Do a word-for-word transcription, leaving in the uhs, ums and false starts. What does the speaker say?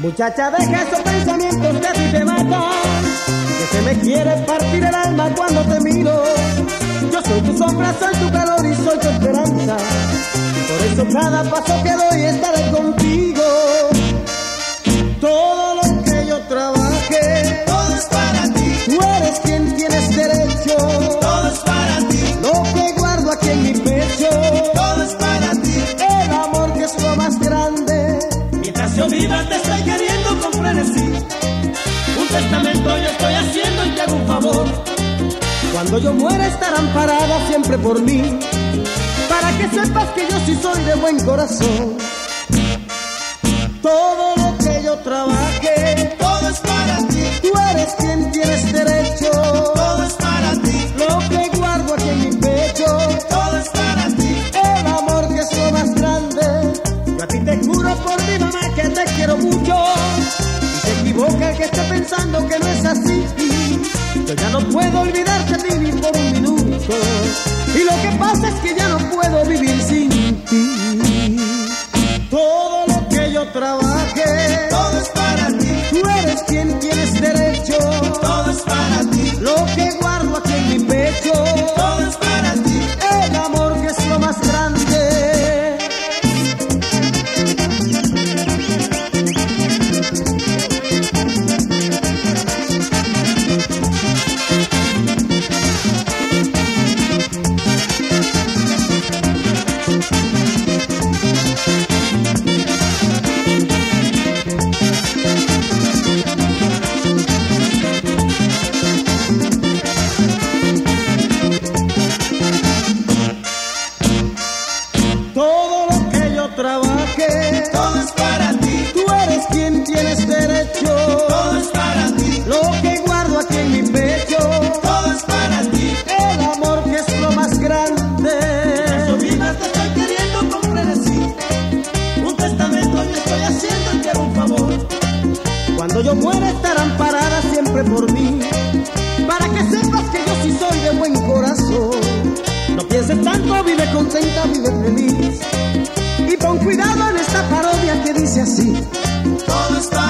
Muchacha, deja esos pensamientos que a ti te matan, que se me quiere partir el alma cuando te miro. Yo soy tu sombra, soy tu calor y soy tu esperanza. Por eso cada paso que doy estaré contigo. Todo lo que yo trabaje, todo es para ti. Tú eres quien tienes derecho. Todo es para ti. Lo que guardo aquí en mi pecho, todo es para ti. El amor que es lo más grande. Mientras yo viva te estoy queriendo con frenesí. Un testamento yo estoy haciendo y te hago un favor. Cuando yo muera estarán paradas siempre por mí, para que sepas que yo sí soy de buen corazón. Todo lo que yo trabaje, todo es para ti. Tú eres quien tienes derecho. Todo es para ti. Lo que guardo aquí en mi pecho, todo es para ti. El amor que es lo más grande. Yo a ti te juro por mi mamá que te quiero mucho. Y se equivoca el que esté pensando que no es así. Yo ya no puedo olvidarte de ti ni por un minuto. Y lo que pasa es que ya no puedo vivir sin ti. Todo lo que yo trabaje, todo es para ti. Tú eres quien tienes derecho. Todo es para ti. Lo que guardo aquí en mi pecho, todo es para ti. El amor que es lo más grande. Todo lo que yo trabaje, todo es para ti. Tú eres quien tienes derecho. Todo es para ti. Lo que guardo aquí en mi pecho, todo es para ti. El amor que es lo más grande. Mientras yo viva te estoy queriendo con frenesí. Un testamento yo estoy haciendo y te hago un favor. Cuando yo muera estarán paradas siempre por mí, para que sepas que yo sí soy de buen corazón. No pienses tanto, vive contenta, vive feliz. Y pon cuidado en esta parodia que dice así: todo está